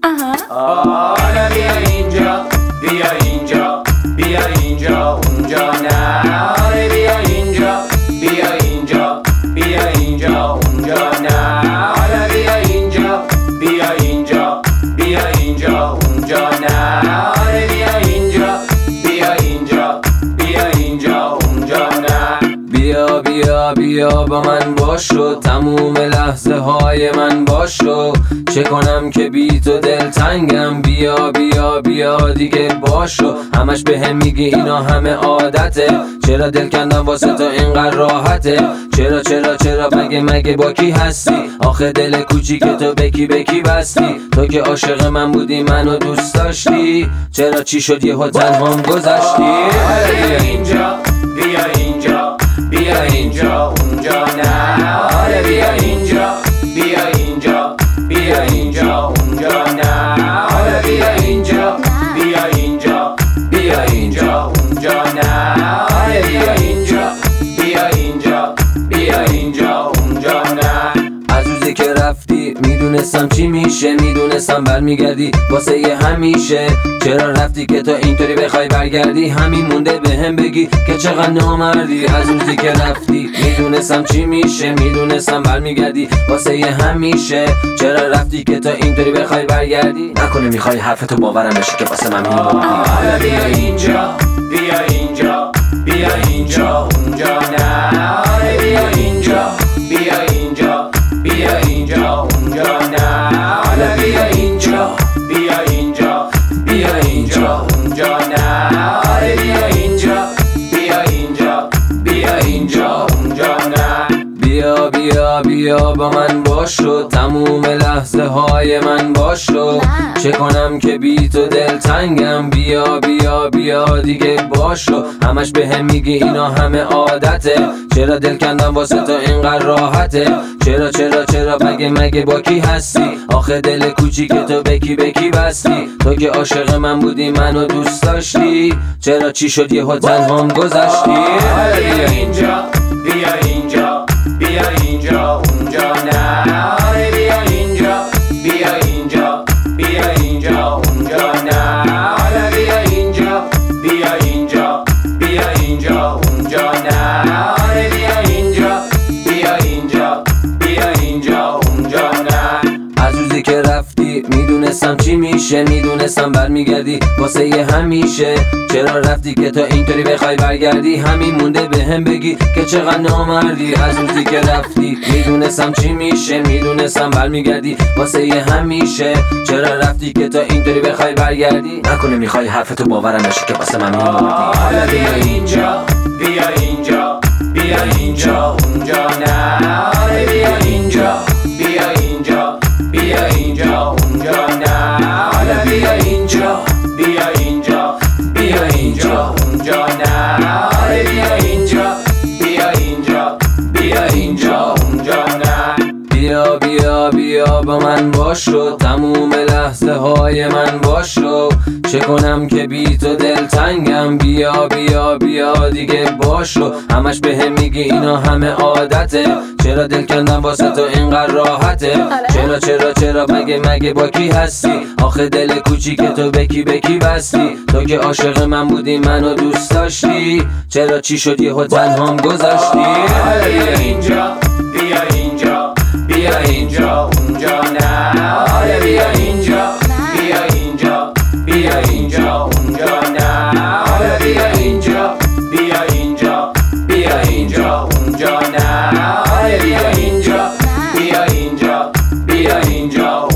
آره بیا اینجا، بیا اینجا، بیا اینجا، اونجا نه. آره بیا اینجا، بیا اینجا، بیا اینجا، اونجا نه. آره بیا اینجا، بیا اینجا، بیا اینجا، اونجا نه. آره بیا اینجا، بیا اینجا، بیا اینجا، اونجا نه. بیا بیا بیا با من باشو، تموم لحظه های من باشو. چه کنم که بی تو دلتنگم، بیا بیا بیا دیگه باشو. همش بهم میگی اینا همه عادته، چرا دل کندم واسه تو اینقدر راحته؟ چرا چرا چرا مگه با کی هستی؟ آخه دل کوچیک تو بکی بکی بستی. تو که عاشق من بودی منو دوست داشتی، چرا چی شد یهو تنهام گذشتی؟ بیا اینجا، بیا اینجا، بیا اینجا، اونجا نه. آره بیا اینجا، بیا اینجا، بیا اینجا، اونجا نه. آره بیا اینجا، بیا اینجا، بیا اینجا، اونجا نه. آره بیا اینجا، بیا اینجا، بیا اینجا، اونجا نه. از روزی که رفتی میدونستم چی میشه، میدونستم برمیگردی واسه یه همیشه. چرا رفتی که تو اینطوری بخوای برگردی؟ همین مونده بهم بگی که چقدر نامردی. از روزی که رفتی میدونستم چی میشه، میدونستم برمیگردی واسه یه همیشه. چرا رفتی که تو اینطوری بخوای برگردی؟ نکنه میخوای حرفتو باورم بشه که واسه من میمردی. آره بیا اینجا، بیا اینجا، بیا اینجا، اونجا نه. آره بیا اینجا، بیا اینجا، بیا اینجا، اونجا نه. آره بیا اینجا، بیا اینجا، بیا اینجا، اونجا نه. آره بیا اینجا، بیا اینجا، بیا اینجا، اونجا نه. بیا بیا بیا با من باشو، تموم لحظه های من باشو. چه کنم که بی تو دلتنگم، بیا بیا بیا دیگه باشو. همش بهم میگی اینا همه عادته، چرا دل کندم واسه تو اینقدر راحته؟ چرا چرا چرا مگه با کی هستی؟ آخه دل کوچیک تو بکی بکی بستی. تو که عاشق من بودی منو دوست داشتی، چرا چی شد یهو تنهام گذشتی؟ بیا اینجا، بیا اینجا، بیا اینجا، اونجا نه. آره بیا اینجا، بیا اینجا، بیا اینجا، اونجا نه. آره بیا اینجا، بیا اینجا، بیا اینجا، اونجا نه. آره بیا اینجا، بیا اینجا، بیا اینجا، اونجا نه. از روزی که رفتی میدونستم چی میشه، میدونستم برمیگردی واسه یه همیشه. چرا رفتی که تو اینطوری بخوای برگردی؟ همین مونده بهم بگی که چقدر نامردی. از روزی که رفتی میدونستم چی میشه، میدونستم برمیگردی واسه یه همیشه. چرا رفتی که تو اینطوری بخوای برگردی؟ نکنه میخوای حرفتو باورم بشه که واسه من میمردی. آره بیا اینجا، بیا اینجا، بیا اینجا، اونجا نه. آره بیا اینجا، بیا اینجا، بیا اینجا، اونجا نه. آره بیا اینجا، بیا اینجا، بیا اینجا، اونجا نه. آره بیا اینجا، بیا اینجا، بیا اینجا، اونجا نه. بیا بیا بیا با من باشو، تموم لحظه های من باشو. چه کنم که بی تو دلتنگم، بیا بیا بیا دیگه باشو. همش بهم میگی اینا همه عادته، چرا دل کندم واسه تو اینقدر راحته؟ چرا چرا چرا مگه با کی هستی؟ آخه دل کوچیک تو بکی بکی بستی. تو که عاشق من بودی منو دوست داشتی، چرا چی شد یهو تنهام گذشتی؟ بیا اینجا، بیا اینجا، بیا اینجا، اونجا نه. آره بیا اینجا، بیا اینجا، بیا اینجا، اونجا نه. آره بیا اینجا، بیا اینجا، بیا اینجا، اونجا نه. آره بیا اینجا، بیا اینجا، بیا اینجا.